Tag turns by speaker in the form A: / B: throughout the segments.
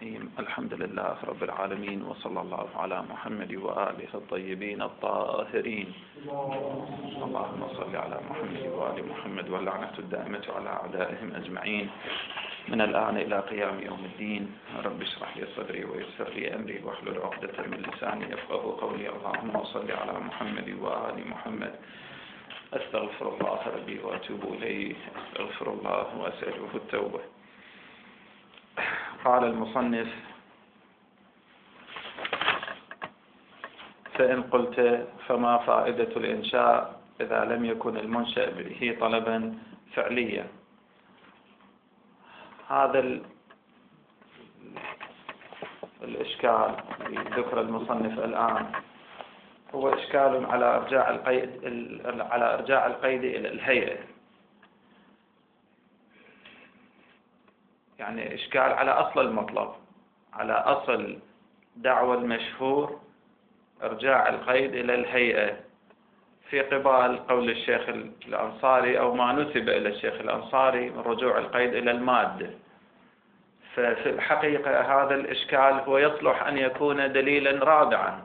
A: الرحيم. الحمد لله رب العالمين، وصلى الله على محمد وآله الطيبين الطاهرين. اللهم صل على محمد وآل محمد، واللعنة الدائمة على أعدائهم أجمعين من الآن إلى قيام يوم الدين. رب اشرح لي صدري ويسر لي أمري واحلل عقدة من لساني يفقهوا قولي. اللهم صل على محمد وآل محمد. أستغفر الله ربي وأتوب إليه، أستغفر الله وأسأله التوبة. قال المصنف: فإن قلت فما فائدة الإنشاء إذا لم يكن المنشأ به طلبا فعليا؟ هذا الإشكال ذكر المصنف الآن هو إشكال على إرجاع القيد إلى الهيئة، يعني إشكال على أصل المطلب، على أصل دعوى المشهور إرجاع القيد إلى الهيئة في قبال قول الشيخ الأنصاري أو ما نسب إلى الشيخ الأنصاري من رجوع القيد إلى المادة. ففي الحقيقة هذا الإشكال هو يصلح أن يكون دليلا رادعا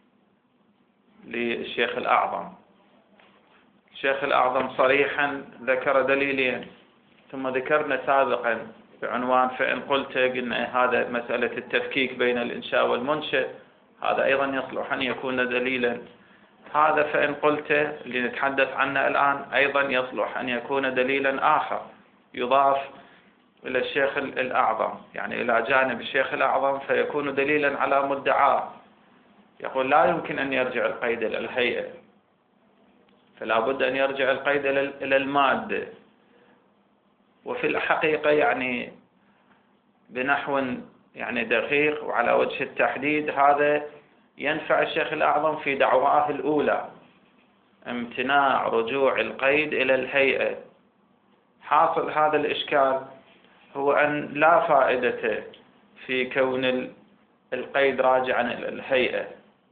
A: للشيخ الأعظم. الشيخ الأعظم صريحا ذكر دليلين، ثم ذكرنا سابقا بعنوان فإن قلت، قلنا هذا مسألة التفكيك بين الإنشاء والمنشئ، هذا أيضا يصلح أن يكون دليلا. هذا فإن قلت اللي نتحدث عنه الآن أيضا يصلح أن يكون دليلا آخر يضاف إلى الشيخ الأعظم، يعني إلى جانب الشيخ الأعظم، فيكون دليلا على مدعاه. يقول لا يمكن أن يرجع القيد إلى الهيئة، فلا بد أن يرجع القيد إلى المادة. وفي الحقيقة يعني بنحو يعني دقيق وعلى وجه التحديد هذا ينفع الشيخ الأعظم في دعواه الأولى، امتناع رجوع القيد إلى الهيئة. حاصل هذا الإشكال هو أن لا فائدة في كون القيد راجعا إلى الهيئة،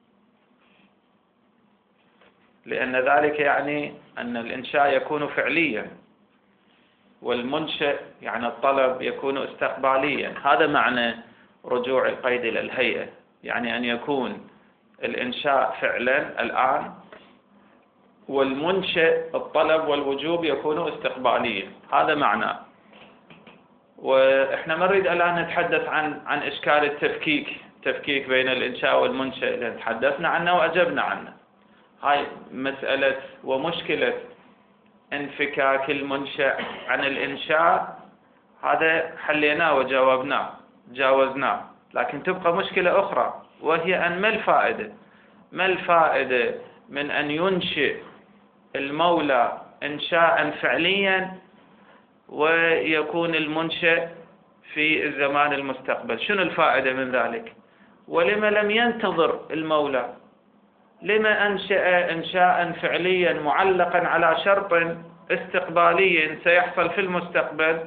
A: لأن ذلك يعني أن الإنشاء يكون فعليا، والمنشأ يعني الطلب يكون استقباليا. هذا معنى رجوع القيد إلى الهيئة، يعني أن يكون الإنشاء فعلا الآن، والمنشأ الطلب والوجوب يكون استقباليا. هذا معناه. وإحنا ما نريد الآن نتحدث عن إشكال التفكيك بين الإنشاء والمنشأ اللي تحدثنا عنه وأجبنا عنه. هاي مسألة ومشكلة انفكاك المنشأ عن الإنشاء، هذا حليناه وجاوزناه، لكن تبقى مشكلة أخرى، وهي أن ما الفائدة من أن ينشئ المولى إنشاء فعليا ويكون المنشأ في الزمان المستقبل؟ شنو الفائدة من ذلك؟ ولما لم ينتظر المولى؟ لما أنشأ إنشاء فعليا معلقا على شرط استقبالي سيحصل في المستقبل؟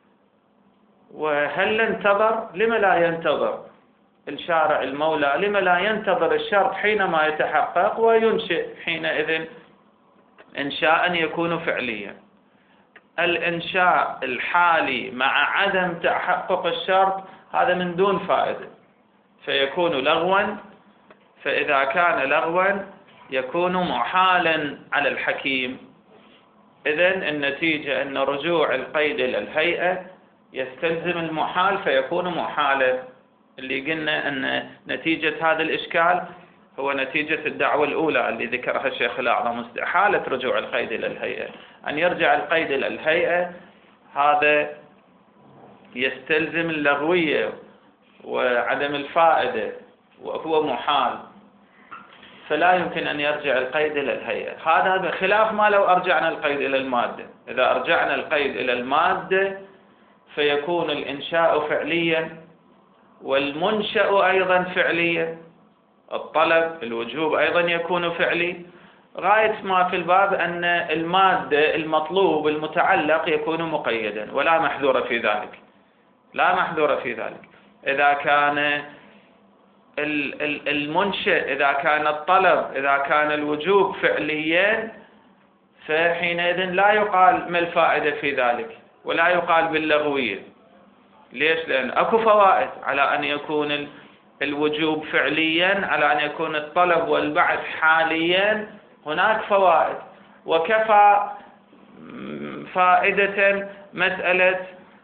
A: وهل انتظر؟ لما لا ينتظر الشارع المولى؟ لما لا ينتظر الشرط حينما يتحقق وينشئ حينئذ إنشاء يكون فعليا؟ الإنشاء الحالي مع عدم تحقق الشرط هذا من دون فائدة، فيكون لغوا. فإذا كان لغوا يكون محالا على الحكيم. إذن النتيجة أن رجوع القيد إلى الهيئة يستلزم المحال، فيكون محالا. اللي قلنا أن نتيجة هذا الإشكال هو نتيجة الدعوة الأولى اللي ذكرها الشيخ الأعظم، استحالة رجوع القيد إلى الهيئة. أن يرجع القيد إلى الهيئة هذا يستلزم اللغوية وعدم الفائدة، وهو محال، فلا يمكن أن يرجع القيد إلى الهيئة. هذا بخلاف ما لو أرجعنا القيد إلى المادة. إذا أرجعنا القيد إلى المادة فيكون الإنشاء فعليا، والمنشأ أيضا فعليا، الطلب الوجوب أيضا يكون فعلي. غاية ما في الباب أن المادة المطلوب المتعلق يكون مقيدا، ولا محذور في ذلك، لا محذور في ذلك. إذا كان المنشئ، إذا كان الطلب، إذا كان الوجوب فعليا، فحينئذ لا يقال ما الفائدة في ذلك، ولا يقال باللغوية. ليش؟ لأن أكو فوائد على أن يكون الوجوب فعليا، على أن يكون الطلب والبعث حاليا، هناك فوائد. وكفى فائدة مسألة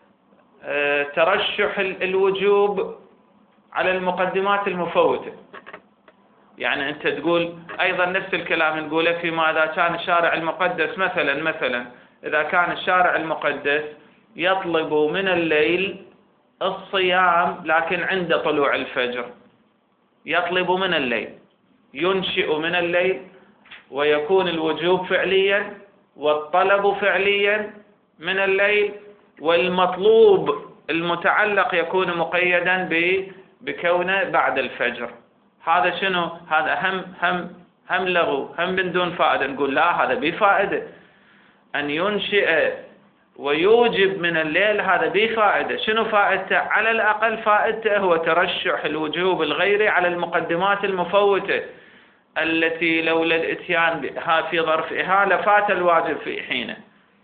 A: ترشح الوجوب على المقدمات المفوتة. يعني أنت تقول أيضا نفس الكلام نقوله فيما إذا كان الشارع المقدس مثلا إذا كان الشارع المقدس يطلب من الليل الصيام لكن عند طلوع الفجر، يطلب من الليل، ينشئ من الليل، ويكون الوجوب فعليا والطلب فعليا من الليل، والمطلوب المتعلق يكون مقيدا بكونه بعد الفجر. هذا شنو؟ هذا هم لغو، هم من دون فائدة. نقول لا، هذا بفائدة. أن ينشئ ويوجب من الليل هذا بفائدة. شنو فائدته؟ على الأقل فائدته هو ترشح الوجوب الغيري على المقدمات المفوتة التي لولا الاتيان بها في ظرفها لفات الواجب في حينه.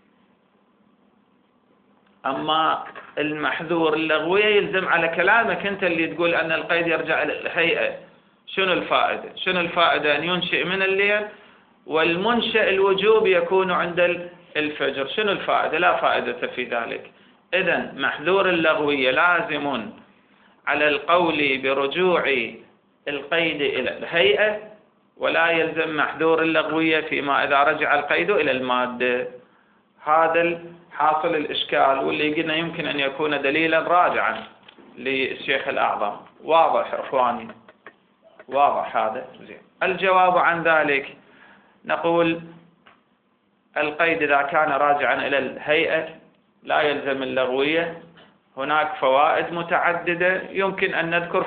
A: أما المحذور اللغوية يلزم على كلامك أنت اللي تقول أن القيد يرجع إلى الهيئة. شنو الفائدة؟ شنو الفائدة أن ينشئ من الليل والمنشأ الوجوب يكون عند الفجر؟ شنو الفائدة؟ لا فائدة في ذلك. إذن محذور اللغوية لازم على القول برجوع القيد إلى الهيئة، ولا يلزم محذور اللغوية فيما إذا رجع القيد إلى المادة. هذا حاصل الإشكال، واللي قلنا يمكن أن يكون دليلا راجعا للشيخ الأعظم. واضح إخواني؟ واضح هذا؟ زين. الجواب عن ذلك نقول القيد إذا كان راجعا إلى الهيئة لا يلزم اللغوية. هناك فوائد متعددة، يمكن أن نذكر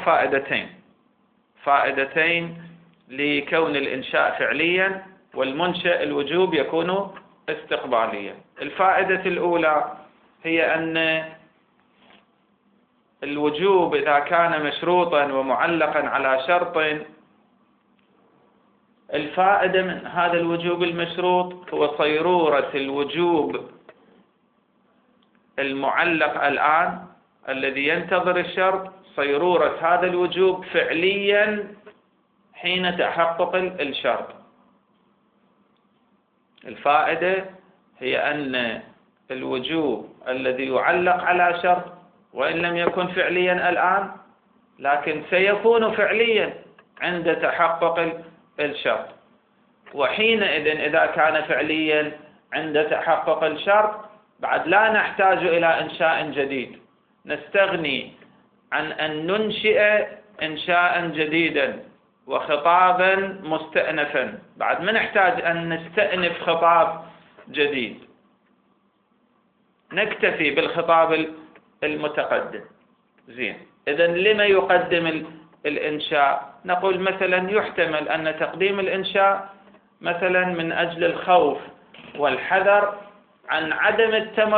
A: فائدتين لكون الإنشاء فعليا والمنشأ الوجوب يكون استقباليا. الفائدة الأولى هي أن الوجوب إذا كان مشروطا ومعلقا على شرط، الفائدة من هذا الوجوب المشروط هو صيرورة الوجوب المعلق الآن الذي ينتظر الشرط، صيرورة هذا الوجوب فعليا حين تحقق الشرط. الفائدة هي أن الوجوب الذي يعلق على شرط وإن لم يكن فعليا الآن لكن سيكون فعليا عند تحقق الشرط، وحينئذ إذا كان فعليا عند تحقق الشرط بعد لا نحتاج إلى إنشاء جديد، نستغني عن أن ننشئ إنشاء جديدا وخطابا مستأنفا. بعد ما نحتاج أن نستأنف خطاب جديد، نكتفي بالخطاب المتقدم. زين. إذن لما يقدم الإنشاء؟ نقول مثلا يحتمل أن تقديم الإنشاء مثلا من أجل الخوف والحذر عن عدم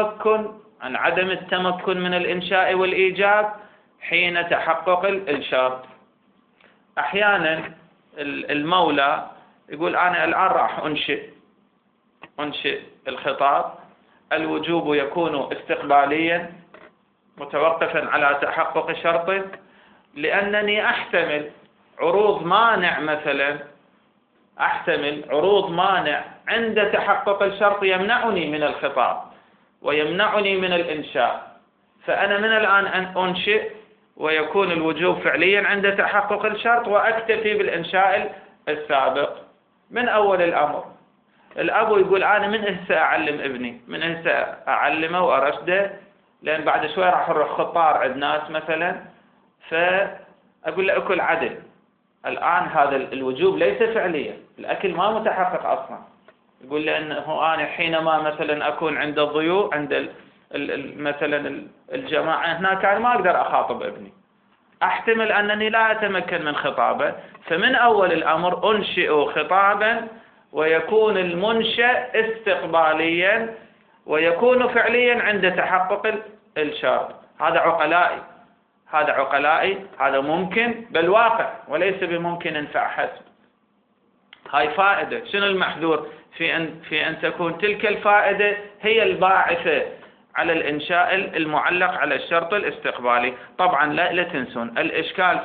A: التمكن من الإنشاء والإيجاب حين تحقق الشرط. أحيانا المولى يقول أنا الآن راح أنشئ الخطاب، الوجوب يكون استقباليا متوقفا على تحقق شرط، لأنني أحتمل عروض مانع، مثلا أحتمل عروض مانع عند تحقق الشرط يمنعني من الخطاب ويمنعني من الإنشاء، فأنا من الآن أن أنشئ ويكون الوجوب فعليا عند تحقق الشرط وأكتفي بالإنشاء السابق من أول الأمر. الأب يقول أنا من هسه أعلم ابني، من هسه أعلمه وأرشده، لأن بعد شوي راح أروح خطار عند ناس مثلا، فأقول له أكل عدل. الآن هذا الوجوب ليس فعليا، الأكل ما متحقق أصلا. يقول لأنه أنا حينما مثلا أكون عند الضيوف، عند مثلا الجماعة هناك، أنا ما أقدر أخاطب ابني، أحتمل أنني لا أتمكن من خطابه، فمن أول الأمر أنشئ خطابا ويكون المنشأ استقباليا ويكون فعليا عند تحقق الشرط. هذا عقلائي، هذا ممكن بالواقع وليس بممكن فحسب. هاي فائدة. شنو المحذور في أن تكون تلك الفائدة هي الباعثة على الإنشاء المعلق على الشرط الاستقبالي. طبعا لا تنسون الإشكال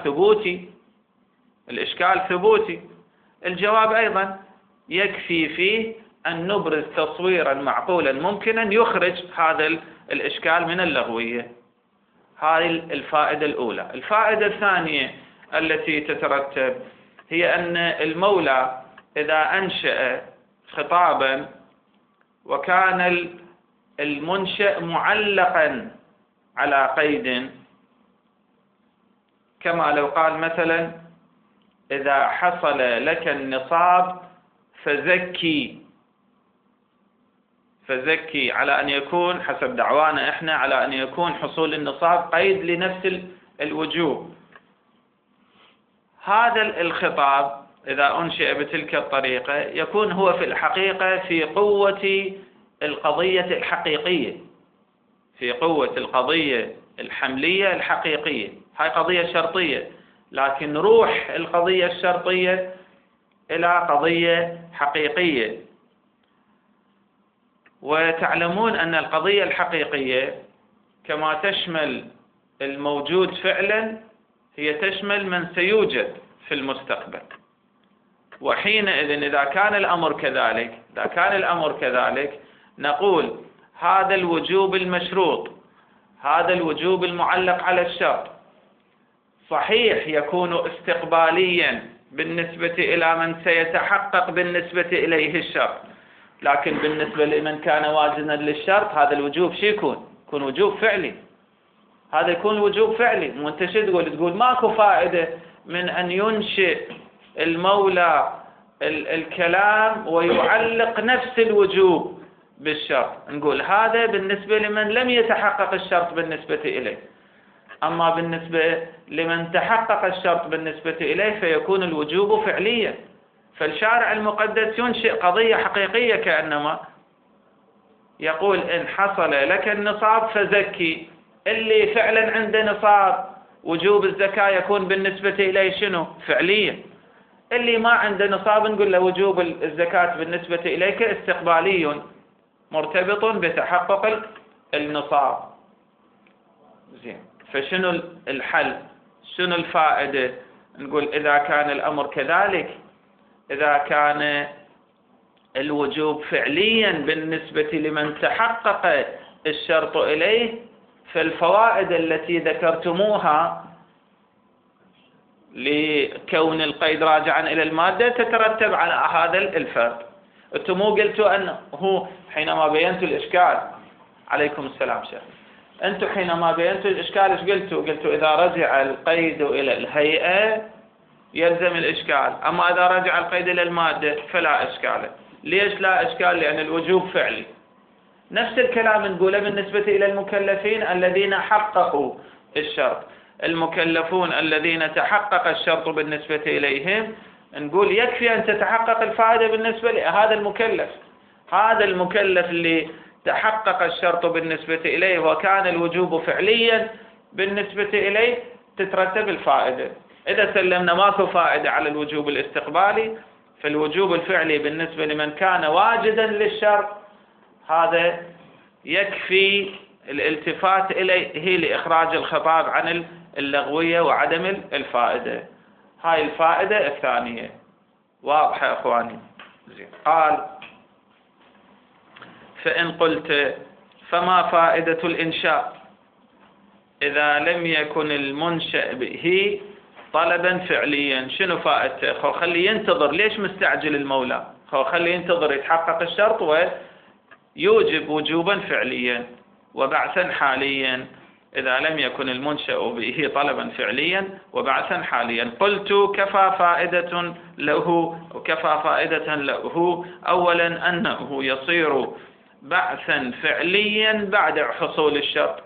A: ثبوتي. الجواب أيضا يكفي فيه أن نبرز تصويرا معقولا ممكنا يخرج هذا الإشكال من اللغوية. هذه الفائدة الأولى. الفائدة الثانية التي تترتب هي أن المولى إذا أنشأ خطابا وكان المنشأ معلقا على قيد، كما لو قال مثلا إذا حصل لك النصاب فزكي، على أن يكون حسب دعوانا إحنا على أن يكون حصول النصاب قيد لنفس الوجوب. هذا الخطاب إذا أنشئ بتلك الطريقة يكون هو في الحقيقة في قوة القضية الحقيقية، في قوة القضية الحملية الحقيقية. هاي قضية شرطية، لكن روح القضية الشرطية إلى قضية حقيقية. وتعلمون أن القضية الحقيقية كما تشمل الموجود فعلا هي تشمل من سيوجد في المستقبل. وحينئذ إذا كان الأمر كذلك نقول هذا الوجوب المشروط، هذا الوجوب المعلق على الشرط صحيح يكون استقباليا بالنسبة إلى من سيتحقق بالنسبة إليه الشرط، لكن بالنسبة لمن كان واجنا للشرط هذا الوجوب يكون وجوب فعلي. هذا يكون وجوب فعلي. مو انت شو تقول ماكو فائدة من أن ينشئ المولى الكلام ويعلق نفس الوجوب بالشرط. نقول هذا بالنسبة لمن لم يتحقق الشرط بالنسبة إليه، أما بالنسبة لمن تحقق الشرط بالنسبة إليه فيكون الوجوب فعليا. فالشارع المقدس ينشئ قضية حقيقية، كأنما يقول إن حصل لك النصاب فزكي. اللي فعلا عنده نصاب وجوب الزكاة يكون بالنسبة إليه شنو؟ فعليا. اللي ما عنده نصاب نقول له وجوب الزكاة بالنسبة إليك استقبالي مرتبط بتحقق النصاب. زين، فشنو الحل؟ شنو الفائدة؟ نقول إذا كان الأمر كذلك، إذا كان الوجوب فعليا بالنسبة لمن تحقق الشرط إليه، فالفوائد التي ذكرتموها لكون القيد راجعا إلى المادة تترتب على هذا الفرق. أنتم مو قلتوا أنه حينما بينتوا الإشكال، عليكم السلام شيخ، أنتم حينما بينتوا الإشكال إيش قلتوا إذا رجع القيد إلى الهيئة يلزم الإشكال، أما إذا رجع القيد إلى المادة فلا إشكال. ليش لا إشكال؟ لأن الوجوب فعلي. نفس الكلام نقوله بالنسبة إلى المكلفين الذين حققوا الشرط. المكلفون الذين تحقق الشرط بالنسبة إليهم نقول يكفي أن تتحقق الفائدة بالنسبة لهذا المكلف. هذا المكلف اللي تحقق الشرط بالنسبة إليه وكان الوجوب فعليا بالنسبة إليه تترتب الفائدة. إذا سلمنا ماكو فائدة على الوجوب الاستقبالي، فالوجوب الفعلي بالنسبة لمن كان واجدا للشرط هذا يكفي الالتفات إليه لإخراج الخطاب عن اللغوية وعدم الفائدة. هاي الفائدة الثانية. واضحة يا أخواني؟ زين. قال فإن قلت فما فائدة الإنشاء إذا لم يكن المنشأ به طلبا فعليا؟ شنو فائدته؟ خليه ينتظر. ليش مستعجل المولى؟ خليه ينتظر يتحقق الشرط ويوجب وجوبا فعليا وبعثا حاليا إذا لم يكن المنشأ به طلبا فعليا وبعثا حاليا. قلت كفى فائدة له أولا أنه يصير بعثا فعليا بعد حصول الشرط.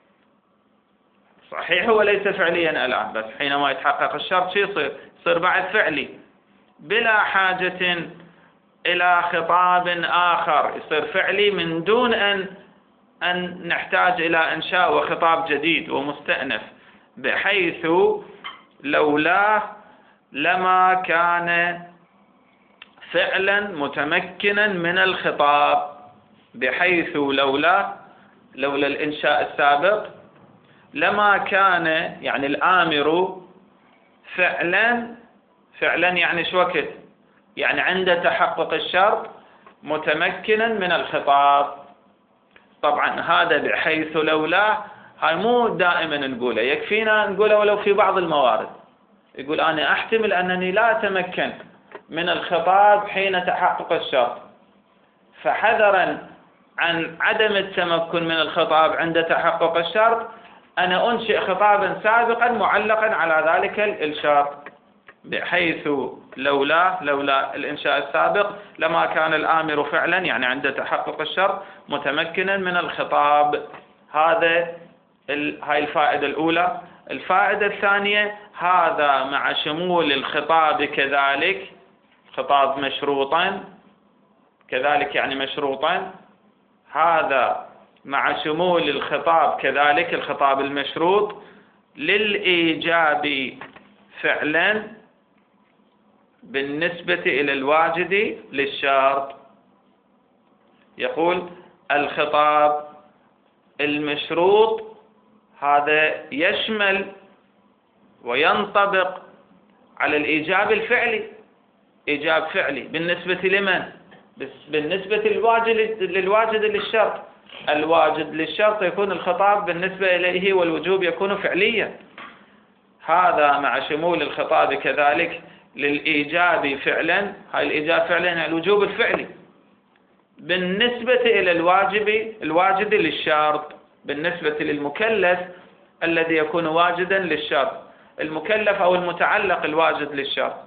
A: صحيح هو ليس فعليا الآن، بس حينما يتحقق الشرط شو يصير بعث فعلي بلا حاجة إلى خطاب آخر، يصير فعلي من دون أن نحتاج إلى إنشاء وخطاب جديد ومستأنف، بحيث لولاه لما كان فعلا متمكنا من الخطاب. بحيث لولاه لولا الإنشاء السابق لما كان يعني الآمر فعلا يعني شو وقت؟ يعني عند تحقق الشرط متمكنا من الخطاب. طبعا هذا بحيث لولا هاي مو دائما نقوله، يكفينا نقوله ولو في بعض الموارد. يقول أنا أحتمل أنني لا أتمكن من الخطاب حين تحقق الشرط، فحذرا عن عدم التمكن من الخطاب عند تحقق الشرط أنا أنشئ خطابا سابقا معلقا على ذلك الشرط، بحيث لولا الإنشاء السابق لما كان الآمر فعلا يعني عند تحقق الشرط متمكنا من الخطاب. هاي الفائدة الأولى. الفائدة الثانية، هذا مع شمول الخطاب كذلك، خطاب مشروطا كذلك يعني مشروطا، هذا مع شمول الخطاب كذلك الخطاب المشروط للإيجاب فعلا بالنسبة إلى الواجد للشرط. يقول الخطاب المشروط هذا يشمل وينطبق على الإيجاب الفعلي، إيجاب فعلي بالنسبة لمن؟ بالنسبة للواجد للشرط. الواجد للشرط يكون الخطاب بالنسبة إليه والوجوب يكون فعليا. هذا مع شمول الخطاب كذلك للإيجاب فعلا، هاي الإيجاب فعلا يعني الوجوب الفعلي بالنسبة إلى الواجد للشرط، بالنسبة للمكلف الذي يكون واجدا للشرط، المكلف أو المتعلق الواجد للشرط،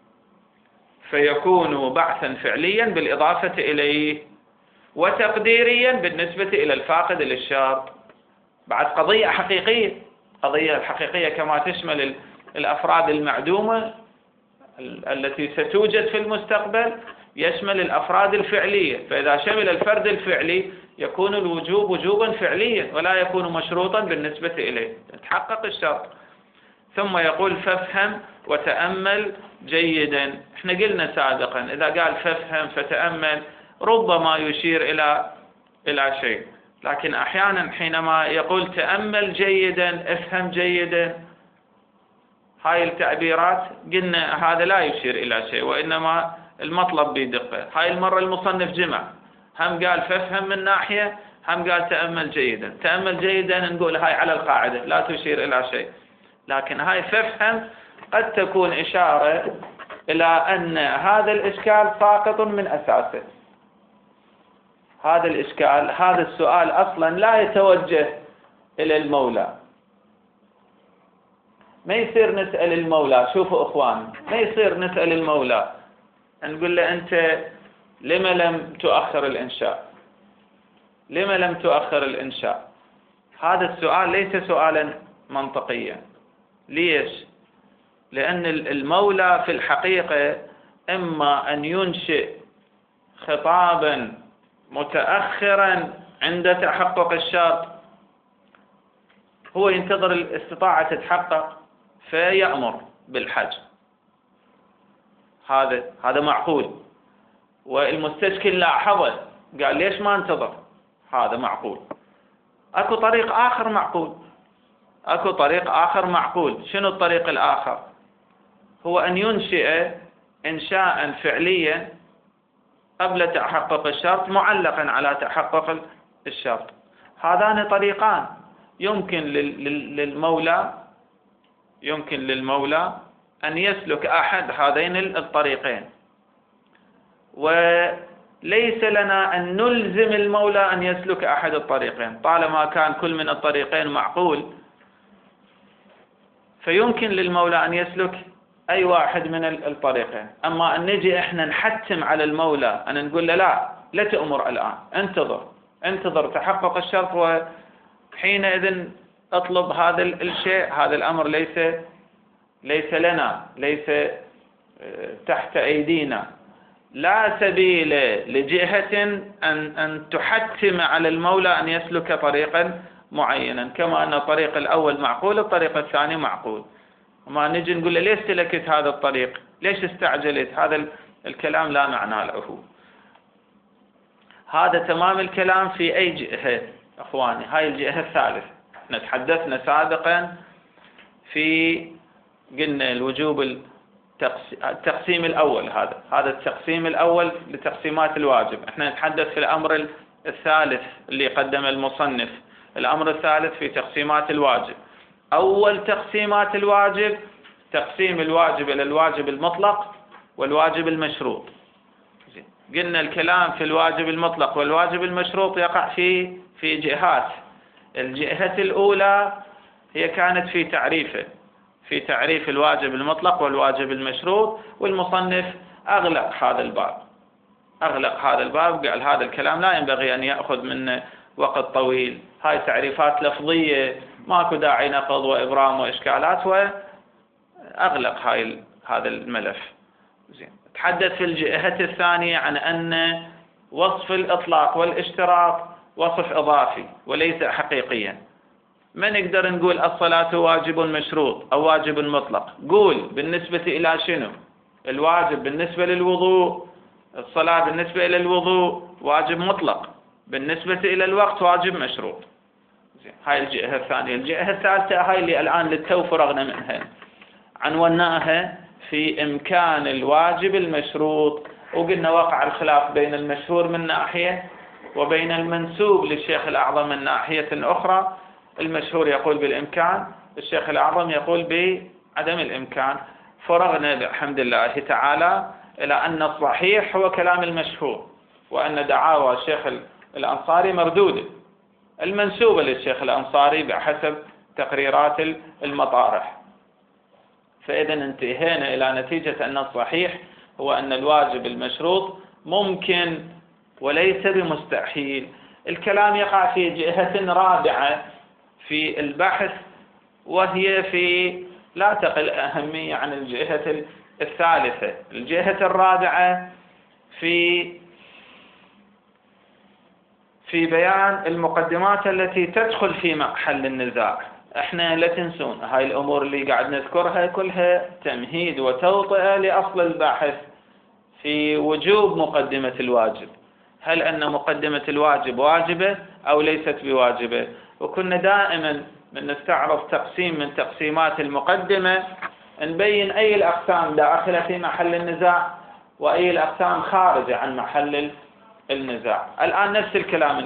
A: فيكون بعثا فعليا بالإضافة إليه، وتقديريا بالنسبة إلى الفاقد للشرط. بعد قضية حقيقية، قضية الحقيقية كما تشمل الأفراد المعدومة التي ستوجد في المستقبل يشمل الأفراد الفعلية، فإذا شمل الفرد الفعلي يكون الوجوب وجوبا فعليا ولا يكون مشروطا بالنسبة إليه، يتحقق الشرط. ثم يقول فافهم وتأمل جيدا. احنا قلنا سابقا إذا قال فافهم فتأمل ربما يشير إلى شيء، لكن أحيانا حينما يقول تأمل جيدا افهم جيدا، هاي التعبيرات قلنا هذا لا يشير إلى شيء، وإنما المطلب بدقة. هاي المرة المصنف جمع، هم قال فافهم من ناحية، هم قال تأمل جيدا. تأمل جيدا نقول هاي على القاعدة لا تشير إلى شيء، لكن هاي فافهم قد تكون إشارة إلى أن هذا الإشكال ساقط من أساسه. هذا الإشكال، هذا السؤال أصلا لا يتوجه إلى المولى. ما يصير نسأل المولى، شوفوا إخوان، ما يصير نسأل المولى نقول له أنت لما لم تؤخر الإنشاء؟ لما لم تؤخر الإنشاء؟ هذا السؤال ليس سؤالا منطقيا. ليش؟ لأن المولى في الحقيقة إما أن ينشئ خطابا متأخرا عند تحقق الشرط، هو ينتظر الاستطاعة تتحقق فيأمر بالحج، هذا معقول. والمستشكل لاحظه قال ليش ما انتظر، هذا معقول. اكو طريق آخر معقول. شنو الطريق الآخر؟ هو أن ينشئ إنشاء فعليا قبل تحقق الشرط معلقا على تحقق الشرط. هذان طريقان يمكن للمولى أن يسلك أحد هذين الطريقين، وليس لنا أن نلزم المولى أن يسلك أحد الطريقين. طالما كان كل من الطريقين معقول فيمكن للمولى أن يسلك أي واحد من الطريقين. أما أن نجي إحنا نحتم على المولى أن نقول له لا تأمر الآن، انتظر تحقق الشرط وحينئذ اطلب هذا الشيء، هذا الأمر ليس لنا، ليس تحت أيدينا. لا سبيل لجهة أن تحتم على المولى أن يسلك طريقا معينا، كما أن الطريق الأول معقول الطريق الثاني معقول. وما نجي نقول له ليش سلكت هذا الطريق، ليش استعجلت، هذا الكلام لا معنى له. هذا تمام الكلام في أي جهة، اخواني هاي الجهة الثالثة. تحدثنا سابقا في قلنا الوجوب التقسيم الأول، هذا التقسيم الأول لتقسيمات الواجب. احنا نتحدث في الأمر الثالث اللي قدم المصنف، الأمر الثالث في تقسيمات الواجب. أول تقسيمات الواجب تقسيم الواجب إلى الواجب المطلق والواجب المشروط. قلنا الكلام في الواجب المطلق والواجب المشروط يقع في جهات. الجهة الأولى هي كانت في تعريف الواجب المطلق والواجب المشروط، والمصنف أغلق هذا الباب، قال هذا الكلام لا ينبغي أن يأخذ منه وقت طويل، هاي تعريفات لفظية ماكو داعي نقض وإبرام وإشكالات، وأغلق هذا الملف. زين. تحدث في الجهة الثانية عن أن وصف الإطلاق والاشتراط وصف إضافي وليس حقيقيا. ما نقدر نقول الصلاة واجب مشروط أو واجب مطلق. قول بالنسبة إلى شنو؟ الواجب بالنسبة للوضوء، الصلاة بالنسبة إلى الوضوء واجب مطلق، بالنسبة إلى الوقت واجب مشروط. هاي الجهة الثانية. الجهة الثالثة هاي اللي الآن للتو فرغنا منها، عنوناها في إمكان الواجب المشروط، وقلنا وقع الخلاف بين المشهور من ناحية وبين المنسوب للشيخ الأعظم من ناحية أخرى. المشهور يقول بالإمكان، الشيخ الأعظم يقول بعدم الإمكان. فرغنا بحمد الله تعالى إلى أن الصحيح هو كلام المشهور، وأن دعاوى الشيخ الأنصاري مردودة، المنسوبة للشيخ الأنصاري بحسب تقريرات المطارح. فإذا انتهينا إلى نتيجة أن الصحيح هو أن الواجب المشروط ممكن وليس بمستحيل. الكلام يقع في جهة رابعة في البحث، وهي لا تقل أهمية عن الجهة الثالثة. الجهة الرابعة في بيان المقدمات التي تدخل في محل النزاع. احنا لا تنسون هاي الأمور اللي قاعد نذكرها كلها تمهيد وتوطئة لأصل البحث في وجوب مقدمة الواجب. هل أن مقدمة الواجب واجبة أو ليست بواجبة؟ وكنا دائما من نستعرض تقسيم من تقسيمات المقدمة نبين أي الأقسام داخلة في محل النزاع وأي الأقسام خارجة عن محل النزاع. الآن نفس الكلام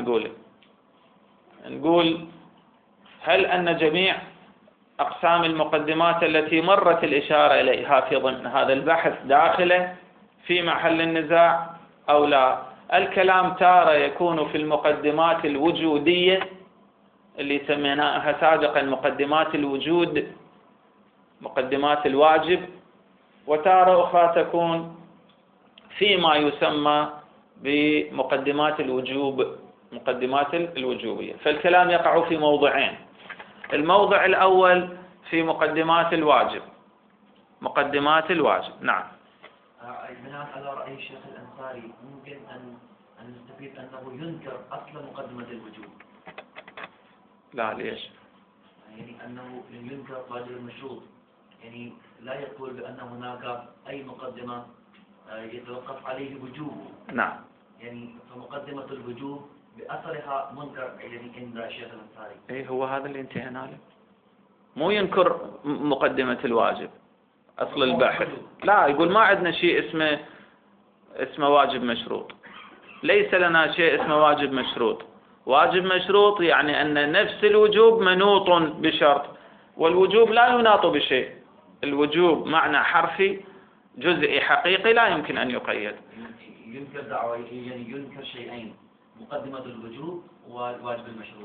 A: نقول هل أن جميع أقسام المقدمات التي مرت الإشارة إليها في ضمن هذا البحث داخلة في محل النزاع أو لا؟ الكلام تارة يكون في المقدمات الوجودية اللي سميناها سابقا مقدمات الوجود، مقدمات الواجب، وتارة أخرى تكون فيما يسمى بمقدمات الوجوب، مقدمات الوجوبية. فالكلام يقع في موضعين. الموضع الأول في مقدمات الواجب، مقدمات الواجب. نعم.
B: بناء على رأي الشيخ الأنصاري ممكن أن نستفيد أنه ينكر أصل مقدمة الوجوب.
A: لا، ليش؟
B: يعني أنه ينكر واجب المشروط، يعني لا يقول بأن هناك أي مقدمة يتوقف عليه وجوبه.
A: نعم.
B: يعني فمقدمة الوجوب بأثرها منكر يعني عند الشيخ الأنصاري.
A: إيه، هو هذا اللي انتهينا له. مو ينكر مقدمة الواجب أصل البحث، لا، يقول ما عندنا شيء اسمه واجب مشروط. ليس لنا شيء اسمه واجب مشروط. واجب مشروط يعني أن نفس الوجوب منوط بشرط، والوجوب لا يناط بشيء. الوجوب معنى حرفي جزئي حقيقي لا يمكن أن يقيد.
B: ينكر دعوة، يعني ينكر شيئين، مقدمة الوجوب والواجب المشروط.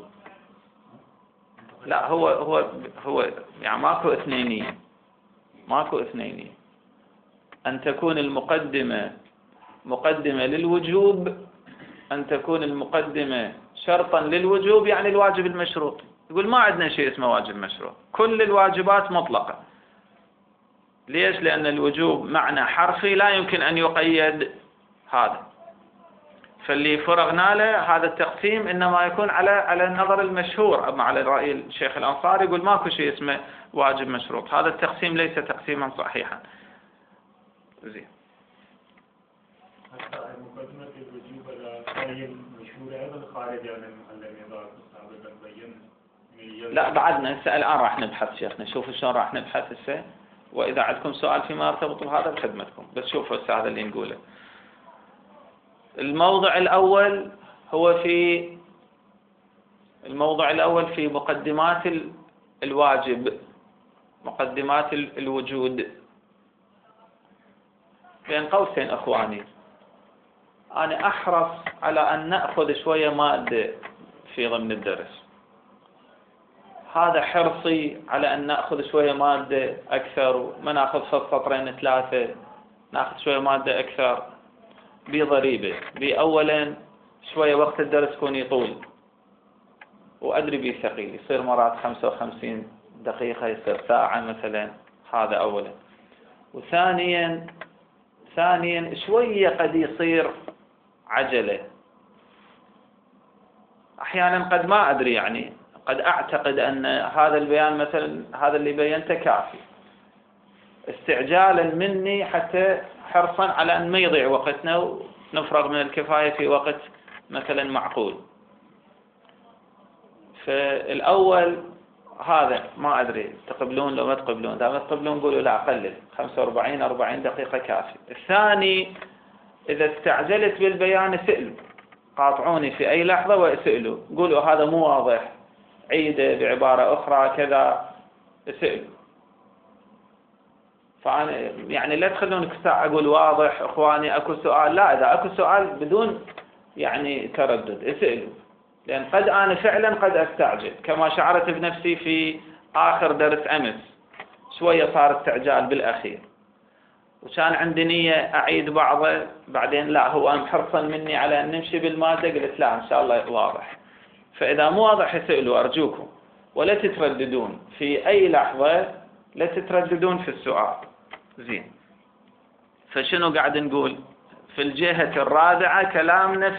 A: لا، هو يعني ماكو اثنينية. أن تكون المقدمة مقدمة للوجوب، أن تكون المقدمة شرطا للوجوب، يعني الواجب المشروط. يقول ما عندنا شيء اسمه واجب مشروط، كل الواجبات مطلقة. ليش؟ لأن الوجوب معنى حرفي لا يمكن أن يقيد هذا. فاللي فرغنا له هذا التقسيم إنما يكون على النظر المشهور. أما على رأي الشيخ الأنصاري يقول ماكو شيء اسمه واجب مشروط. هذا التقسيم ليس تقسيما صحيحا. زين.
C: مقدمة الوجوب القائل مشهورة أيضا خارج عن المحل النظار.
A: لا بعدنا هسه الآن راح نبحث شيخنا، شوفوا شلون راح نبحث هسه، وإذا عندكم سؤال فيما يرتبط بهذا بخدمتكم، بس شوفوا هسه هذا اللي نقوله. الموضوع الأول في مقدمات الواجب، مقدمات الوجود. بين قوسين أخواني، أنا أحرص على أن نأخذ شوية مادة في ضمن الدرس، هذا حرصي على أن نأخذ شوية مادة أكثر، ما نأخذ سطرين ثلاثة، نأخذ شوية مادة أكثر بضريبة. بأولا شوية وقت الدرس يكون يطول، وأدري بيه ثقيل، يصير مرات 55 دقيقة، يصير ساعة مثلا، هذا أولا. وثانيا شوية قد يصير عجلة، أحيانا قد ما أدري، يعني قد أعتقد أن هذا البيان مثلا هذا اللي بينته كافي، استعجالا مني حتى حرصا على أن ما يضيع وقتنا ونفرغ من الكفاية في وقت مثلا معقول. فالأول هذا ما أدري تقبلون لو ما تقبلون، إذا ما تقبلون قولوا لا قلل، 45-40 دقيقة كافي. الثاني، إذا استعجلت بالبيان اسألوا، قاطعوني في أي لحظة واسألوا، قولوا هذا مو واضح، عيده بعبارة أخرى كذا، اسألوا. فأنا يعني لا تخلونك ساعة أقول واضح إخواني أكو سؤال، لا، إذا أكو سؤال بدون يعني تردد اسألوا، لأن قد أنا فعلا قد أستعجل، كما شعرت بنفسي في آخر درس أمس، شوية صار استعجال بالأخير، وكان عندي نية أعيد بعضه، بعدين لا، هو أنا حرصا مني على أن نمشي بالمادة، قلت لا إن شاء الله واضح. فإذا مو واضح اسألوا أرجوكم، ولا تترددون في أي لحظة، لا تترددون في السؤال. زين، فشنو قاعد نقول؟ في الجهة الرابعة كلامنا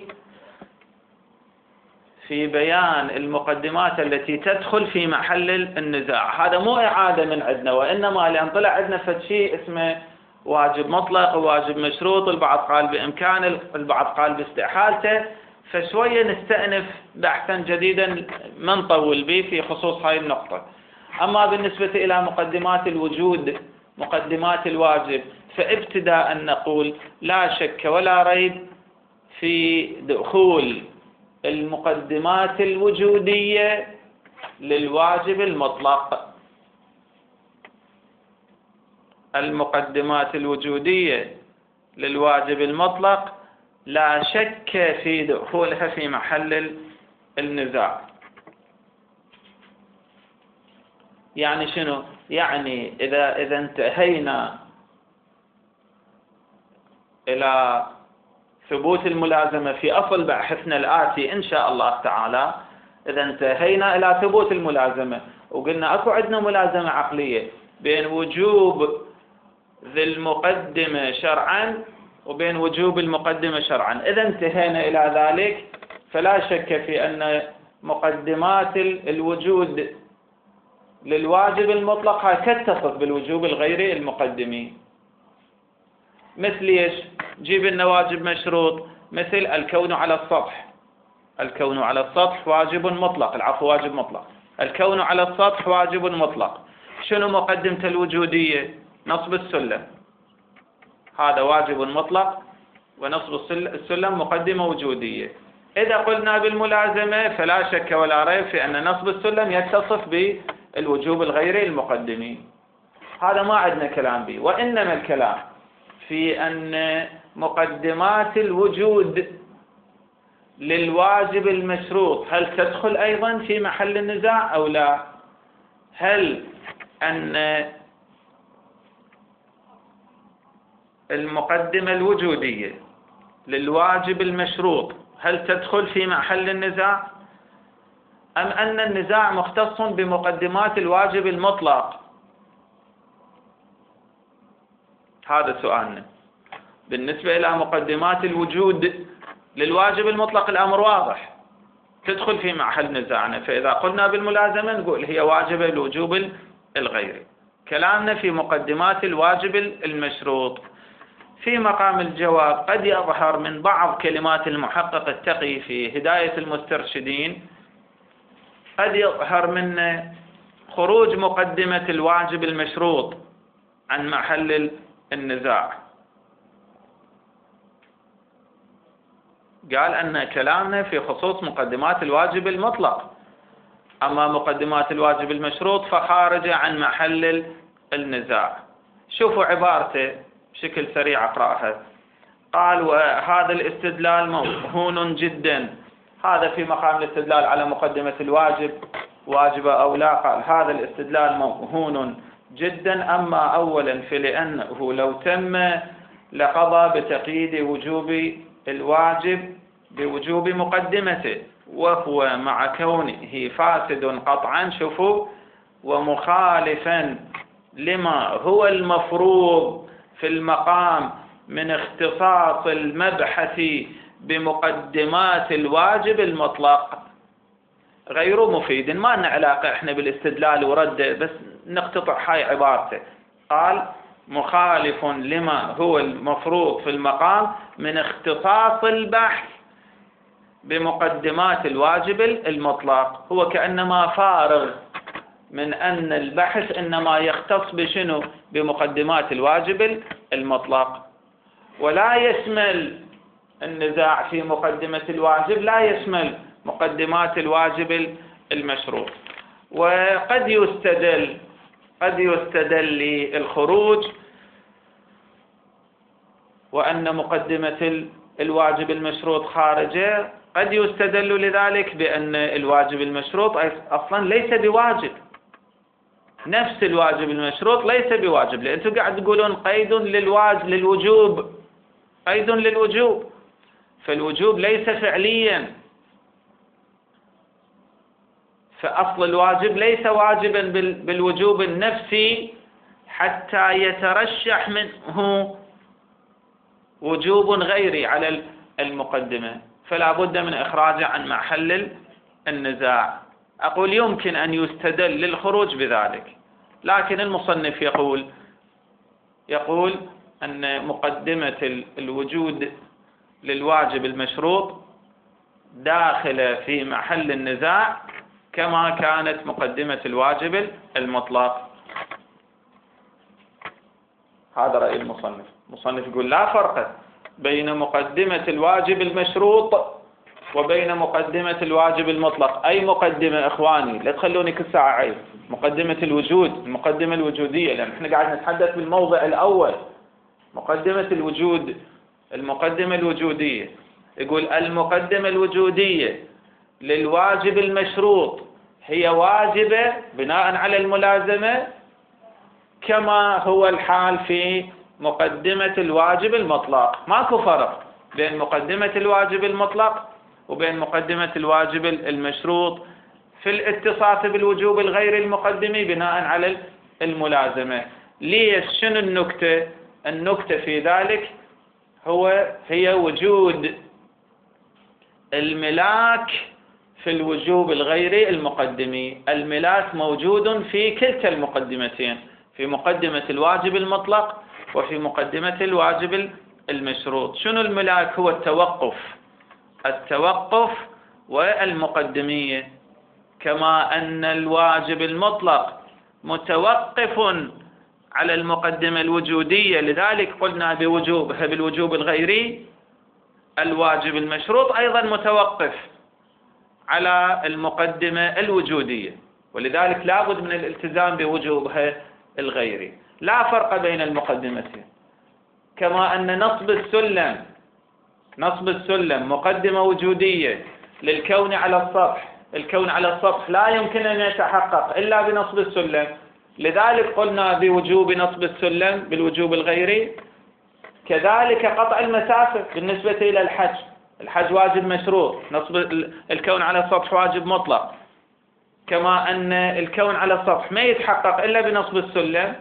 A: في بيان المقدمات التي تدخل في محل النزاع. هذا مو إعادة من عندنا، وإنما لأن طلع عندنا فشيء اسمه واجب مطلق وواجب مشروط، البعض قال بإمكان، البعض قال باستحالته، فشوية نستأنف بحثا جديدا ما نطول به في خصوص هاي النقطة. أما بالنسبة إلى مقدمات الوجود، مقدمات الواجب، فابتداء نقول لا شك ولا ريب في دخول المقدمات الوجودية للواجب المطلق. المقدمات الوجودية للواجب المطلق لا شك في دخولها في محل النزاع. يعني شنو؟ يعني إذا انتهينا إلى ثبوت الملازمة في أصل بحثنا الآتي إن شاء الله تعالى، إذا انتهينا إلى ثبوت الملازمة وقلنا أكو عندنا ملازمة عقلية بين وجوب ذي المقدمة شرعا وبين وجوب المقدمة شرعا، إذا انتهينا إلى ذلك فلا شك في أن مقدمات الوجود للواجب المطلق تتصف بالوجوب الغيري المقدمي. مثل ايش؟ جيب لنا واجب مشروط، مثل الكون على السطح. الكون على السطح واجب مطلق، العفو واجب مطلق، الكون على السطح واجب مطلق. شنو مقدمة الوجودية؟ نصب السلم، هذا واجب مطلق، ونصب السلم مقدمة وجودية. إذا قلنا بالملازمة فلا شك ولا ريب في أن نصب السلم يتصف بالوجوب الغيري المقدمي، هذا ما عندنا كلام به. وإنما الكلام في أن مقدمات الوجود للواجب المشروط هل تدخل أيضا في محل النزاع أو لا؟ هل أن المقدمة الوجودية للواجب المشروط هل تدخل في محل النزاع، أم أن النزاع مختص بمقدمات الواجب المطلق؟ هذا سؤالنا. بالنسبة إلى مقدمات الوجود للواجب المطلق الأمر واضح، تدخل في محل نزاعنا، فإذا قلنا بالملازمة نقول هي واجبة الوجوب الغيري. كلامنا في مقدمات الواجب المشروط. في مقام الجواب قد يظهر من بعض كلمات المحقق التقي في هداية المسترشدين قد يظهر منه خروج مقدمة الواجب المشروط عن محل النزاع. قال أن كلامنا في خصوص مقدمات الواجب المطلق، أما مقدمات الواجب المشروط فخارجة عن محل النزاع. شوفوا عبارته بشكل سريع أقرأها. قال: وهذا الاستدلال موهون جدا. هذا في مقام الاستدلال على مقدمة الواجب واجبة أو لا. قال: هذا الاستدلال موهون جدا. أما أولا فلأنه لو تم لقضى بتقييد وجوب الواجب بوجوب مقدمته، وهو مع كونه فاسد قطعا، شوفوا، ومخالفا لما هو المفروض في المقام من اختصاص المبحث بمقدمات الواجب المطلق، غير مفيد. ما لنا علاقة احنا بالاستدلال ورده، بس نقتطع هاي عبارته. قال: مخالف لما هو المفروض في المقام من اختصاص البحث بمقدمات الواجب المطلق. هو كأنما فارغ من أن البحث إنما يختص بشنو؟ بمقدمات الواجب المطلق، ولا يشمل النزاع في مقدمة الواجب، لا يشمل مقدمات الواجب المشروط. وقد يستدل للخروج وأن مقدمة الواجب المشروط خارجة، قد يستدل لذلك بأن الواجب المشروط أصلا ليس بواجب. نفس الواجب المشروط ليس بواجب، لأنتم قاعد تقولون قيد للوجوب، قيد للوجوب، فالوجوب ليس فعليا، فأصل الواجب ليس واجبا بالوجوب النفسي حتى يترشح منه وجوب غيري على المقدمة، فلا بد من إخراجه عن محل النزاع. أقول يمكن أن يستدل للخروج بذلك، لكن المصنف يقول أن مقدمة الوجود للواجب المشروط داخلة في محل النزاع كما كانت مقدمة الواجب المطلق. هذا رأي المصنف. المصنف يقول: لا فرق بين مقدمة الواجب المشروط وبين مقدمة الواجب المطلق. أي مقدمة إخواني؟ لا تخلوني كل ساعة عيب. مقدمة الوجود، المقدمة الوجودية، لأن احنا قاعد نتحدث بالموضع الأول. مقدمة الوجود، المقدمة الوجودية. يقول: المقدمة الوجودية للواجب المشروط هي واجبة بناء على الملازمة كما هو الحال في مقدمة الواجب المطلق. ماكو فرق بين مقدمة الواجب المطلق وبين مقدمة الواجب المشروط في الاتصاص بالوجوب الغير المقدمي بناء على الملازمة. ليش؟ شنو النكتة؟ النكتة في ذلك هي وجود الملاك في الوجوب الغير المقدمي. الملاك موجود في كلتا المقدمتين، في مقدمة الواجب المطلق وفي مقدمة الواجب المشروط. شنو الملاك؟ هو التوقف والمقدمية، كما أن الواجب المطلق متوقف على المقدمة الوجودية، لذلك قلنا بوجوبها بالوجوب الغيري. الواجب المشروط أيضا متوقف على المقدمة الوجودية، ولذلك لا بد من الالتزام بوجوبها الغيري. لا فرق بين المقدمتين. كما أن نصب السلم مقدمة وجودية للكون على السطح. الكون على السطح لا يمكن أن يتحقق إلا بنصب السلم، لذلك قلنا بوجوب نصب السلم بالوجوب الغيري. كذلك قطع المسافة بالنسبة إلى الحج واجب مشروط، نصب الكون على السطح واجب مطلق. كما أن الكون على السطح ما يتحقق إلا بنصب السلم،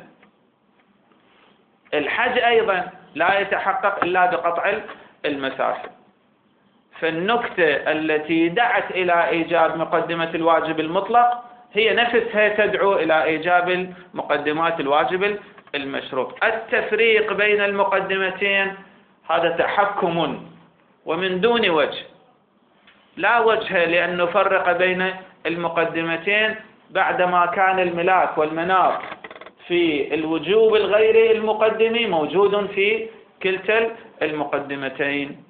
A: الحج أيضا لا يتحقق إلا بقطع المسافة. فالنكتة التي دعت إلى إيجاب مقدمة الواجب المطلق هي نفسها تدعو إلى إيجاب مقدمات الواجب المشروط. التفريق بين المقدمتين هذا تحكم ومن دون وجه، لا وجه لأن نفرق بين المقدمتين بعدما كان الملاك والمناط في الوجوب الغيري المقدمي موجود في كلتا المقدمتين.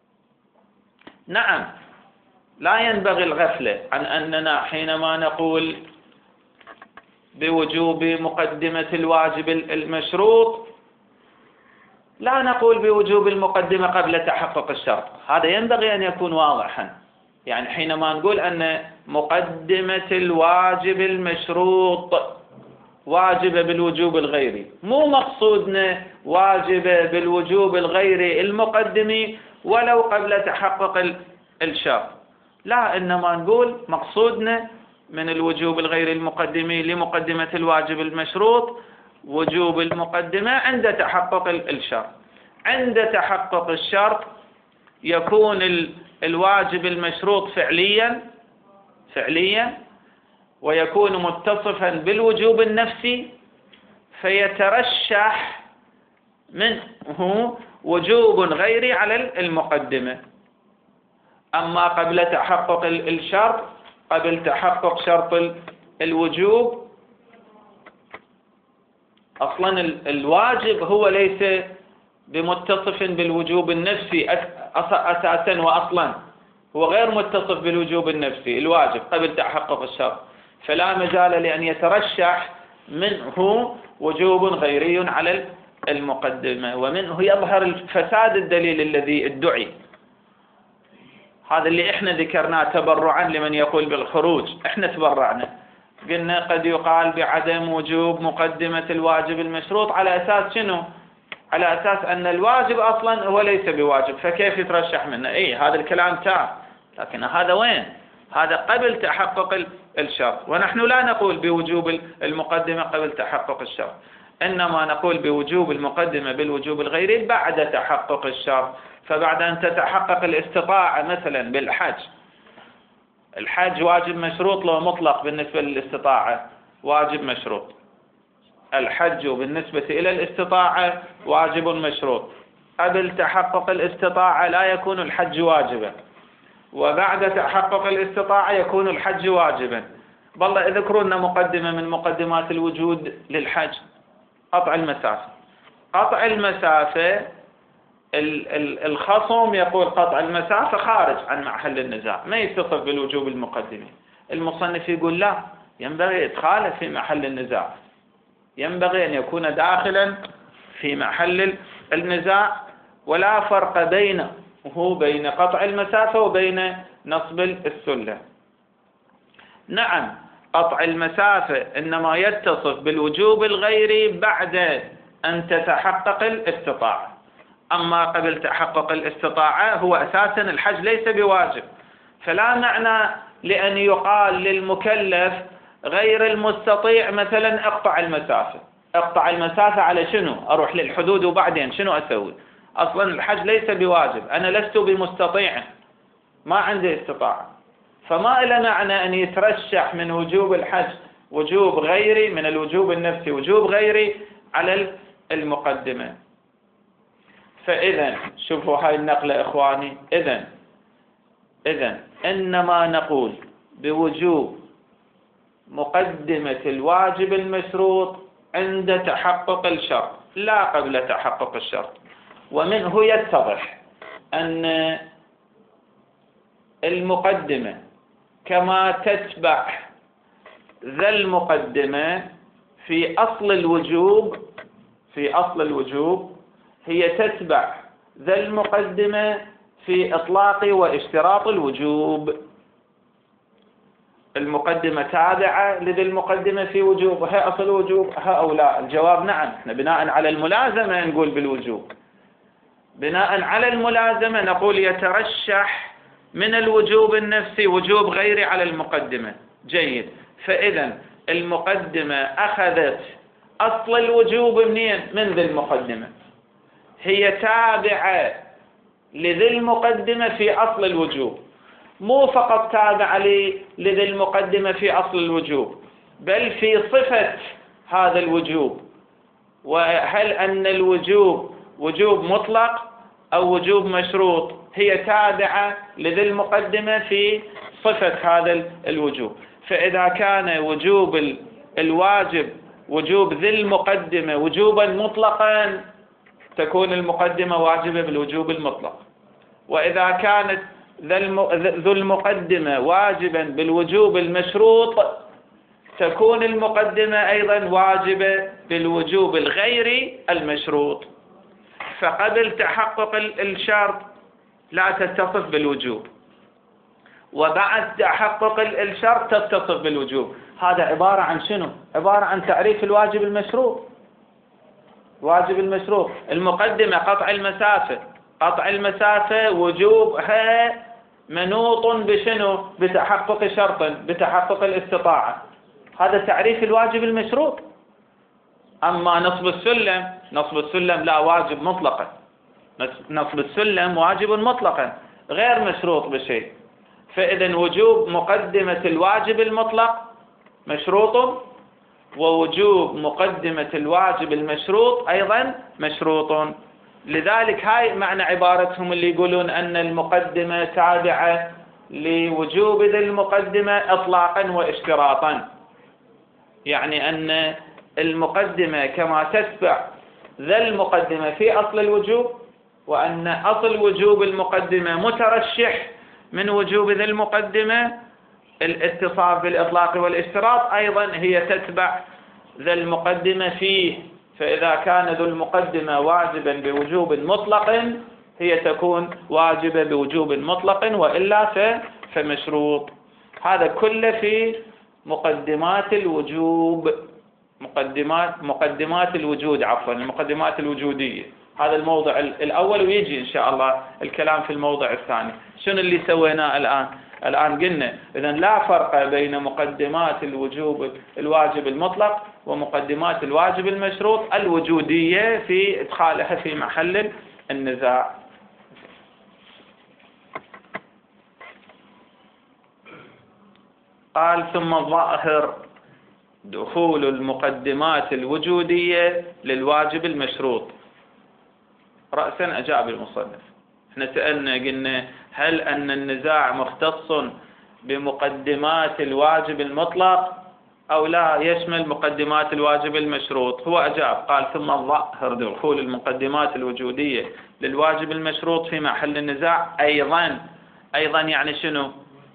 A: نعم، لا ينبغي الغفلة عن أننا حينما نقول بوجوب مقدمة الواجب المشروط لا نقول بوجوب المقدمة قبل تحقق الشرط. هذا ينبغي أن يكون واضحا. يعني حينما نقول أن مقدمة الواجب المشروط واجبة بالوجوب الغيري، مو مقصودنا واجبة بالوجوب الغيري المقدمي ولو قبل تحقق الشرط، لا، إنما نقول مقصودنا من الوجوب الغيري المقدمي لمقدمة الواجب المشروط وجوب المقدمة عند تحقق الشرط. عند تحقق الشرط يكون الواجب المشروط فعليا ويكون متصفا بالوجوب النفسي، فيترشح منه وجوب غيري على المقدمة. أما قبل تحقق الشرط، قبل تحقق شرط الوجوب، أصلا الواجب هو ليس بمتصف بالوجوب النفسي أساسا وأصلا، هو غير متصف بالوجوب النفسي الواجب قبل تحقق الشرط، فلا مجال لأن يترشح منه وجوب غيري على المقدمة، ومنه يظهر الفساد الدليل الذي ادعي. هذا اللي احنا ذكرناه تبرعا لمن يقول بالخروج، احنا تبرعنا، قلنا قد يقال بعدم وجوب مقدمة الواجب المشروط على أساس شنو؟ على أساس أن الواجب أصلا هو ليس بواجب، فكيف يترشح منه؟ هذا الكلام تام، لكن هذا وين؟ هذا قبل تحقق الشرط، ونحن لا نقول بوجوب المقدمة قبل تحقق الشرط، إنما نقول بوجوب المقدمة بالوجوب الغيري بعد تحقق الشرط. فبعد أن تتحقق الاستطاعة مثلا بالحج، الحج واجب مشروط لو مطلق بالنسبة للاستطاعة؟ واجب مشروط. الحج بالنسبة إلى الاستطاعة واجب مشروط. قبل تحقق الاستطاعة لا يكون الحج واجبا، وبعد تحقق الاستطاعة يكون الحج واجبا. والله اذكروا لنا مقدمة من مقدمات الوجود للحج، قطع المسافة. قطع المسافة الخصم يقول قطع المسافة خارج عن محل النزاع، ما يتصف بالوجوب المقدمي. المصنف يقول لا، ينبغي إدخاله في محل النزاع، ينبغي أن يكون داخلا في محل النزاع، ولا فرق بينه بين قطع المسافة وبين نصب السلة. نعم، قطع المسافة إنما يتصف بالوجوب الغيري بعد أن تتحقق الاستطاعة، أما قبل تحقق الاستطاعة هو أساسا الحج ليس بواجب، فلا معنى لأن يقال للمكلف غير المستطيع مثلا اقطع المسافة. اقطع المسافة على شنو؟ أروح للحدود وبعدين شنو أسوي؟ أصلا الحج ليس بواجب، أنا لست بمستطيع، ما عندي استطاعة، فما إلى معنى أن يترشح من وجوب الحج وجوب غيري من الوجوب النفسي وجوب غيري على المقدمة. فإذا شوفوا هاي النقلة إخواني، إذن إنما نقول بوجوب مقدمة الواجب المشروط عند تحقق الشرط لا قبل تحقق الشرط. ومنه يتضح أن المقدمة كما تتبع ذا المقدمة في أصل الوجوب هي تتبع ذا المقدمة في إطلاق واشتراط الوجوب. المقدمة تابعة لذي المقدمة في وجوب، هي أصل الوجوب أو لا؟ الجواب نعم. احنا بناء على الملازمة نقول بالوجوب، بناء على الملازمة نقول يترشح من الوجوب النفسي وجوب غيري على المقدمة. جيد، فإذا المقدمة أخذت أصل الوجوب منين؟ من ذي المقدمة، هي تابعة لذي المقدمة في أصل الوجوب، مو فقط تابعة لذي المقدمة في أصل الوجوب بل في صفة هذا الوجوب. وهل أن الوجوب وجوب مطلق أو وجوب مشروط؟ هي تابعة لذي المقدمة في صفة هذا الوجوب. فإذا كان وجوب الواجب وجوب ذي المقدمة وجوبا مطلقا تكون المقدمة واجبة بالوجوب المطلق، وإذا كانت ذو المقدمة واجبا بالوجوب المشروط تكون المقدمة أيضا واجبة بالوجوب الغير المشروط. فقبل تحقق الشرط لا تتصف بالوجوب، وبعد تحقق الشرط تتصف بالوجوب. هذا عبارة عن شنو؟ عبارة عن تعريف الواجب المشروط. واجب المشروط المقدمة قطع المسافة، قطع المسافة وجوبها منوط بشنو؟ بتحقق شرط، بتحقق الاستطاعة. هذا تعريف الواجب المشروط. أما نصب السلم لا واجب مطلقا، نصب السلم واجب مطلقا غير مشروط بشيء. فإذا وجوب مقدمة الواجب المطلق مشروط، ووجوب مقدمة الواجب المشروط أيضا مشروط. لذلك هاي معنى عبارتهم اللي يقولون أن المقدمة تابعة لوجوب ذي المقدمة إطلاقا واشتراطا، يعني أن المقدمة كما تتبع ذا المقدمة في أصل الوجوب، وأن أصل وجوب المقدمة مترشح من وجوب ذي المقدمة الاتصاف بالإطلاق والاشتراط، أيضا هي تتبع ذا المقدمة فيه. فإذا كان ذو المقدمة واجبا بوجوب مطلق هي تكون واجبة بوجوب مطلق، وإلا فمشروط. هذا كله في مقدمات الوجوب، مقدمات الوجود، عفوا المقدمات الوجودية. هذا الموضع الأول، ويجي إن شاء الله الكلام في الموضع الثاني. شنو اللي سويناه الآن قلنا إذن لا فرق بين مقدمات الوجوب الواجب المطلق ومقدمات الواجب المشروط الوجودية في إدخالها في محل النزاع. قال ثم الظاهر دخول المقدمات الوجودية للواجب المشروط. رأسا أجاب المصنف. احنا سألنا قلنا هل أن النزاع مختص بمقدمات الواجب المطلق أو لا يشمل مقدمات الواجب المشروط؟ هو أجاب قال ثم الظاهر دخول المقدمات الوجودية للواجب المشروط في محل النزاع أيضا يعني شنو؟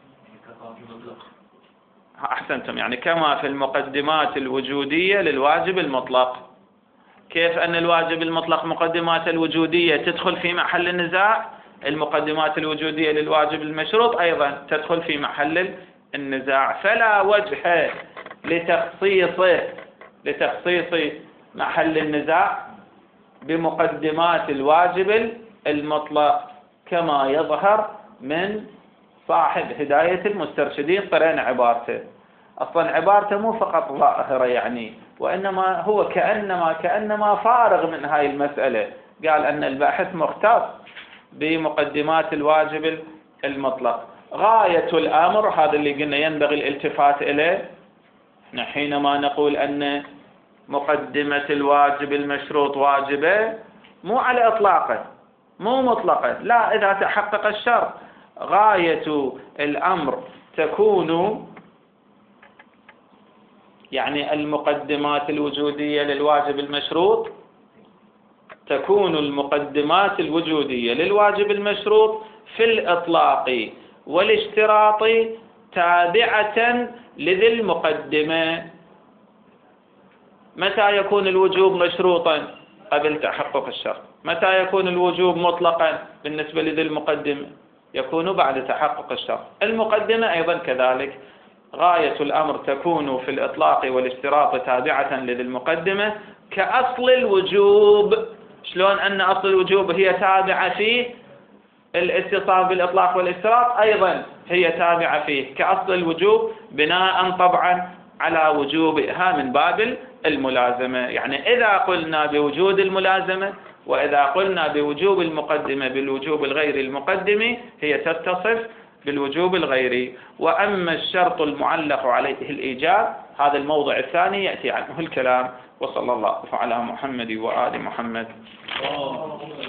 A: أحسنتم، يعني كما في المقدمات الوجودية للواجب المطلق. كيف أن الواجب المطلق مقدمات الوجودية تدخل في محل النزاع، المقدمات الوجودية للواجب المشروط أيضا تدخل في محل النزاع. فلا وجه لتخصيص محل النزاع بمقدمات الواجب المطلق كما يظهر من صاحب هداية المسترشدين. قرأنا عبارته، أصلا عبارته مو فقط ظاهرة يعني، وإنما هو كأنما فارغ من هاي المسألة. قال أن الباحث مختص بمقدمات الواجب المطلق. غاية الأمر هذا اللي قلنا ينبغي الالتفات إليه حينما نقول أن مقدمة الواجب المشروط واجبة، مو على إطلاقه، مو مطلقا، لا، إذا تحقق الشرط. غاية الأمر تكون يعني المقدمات الوجودية للواجب المشروط، تكون المقدمات الوجودية للواجب المشروط في الإطلاق والاشتراط تابعة لذي المقدمة. متى يكون الوجوب مشروطا؟ قبل تحقق الشرط. متى يكون الوجوب مطلقا بالنسبة لذي المقدمة؟ يكون بعد تحقق الشرط. المقدمة أيضا كذلك. غاية الأمر تكون في الإطلاق والاشتراط تابعة لذي المقدمة كأصل الوجوب. شلون أن أصل الوجوب هي تابعة فيه الاتصال بالإطلاق والاشتراط، أيضا هي تابعة فيه كأصل الوجوب، بناء طبعا على وجوبها من باب الملازمة. يعني إذا قلنا بوجود الملازمة وإذا قلنا بوجوب المقدمة بالوجوب الغير المقدم هي تتصف بالوجوب الغيري. وأما الشرط المعلق عليه الإيجاب هذا الموضع الثاني يأتي عنه الكلام. وصلى الله على محمد وآل محمد.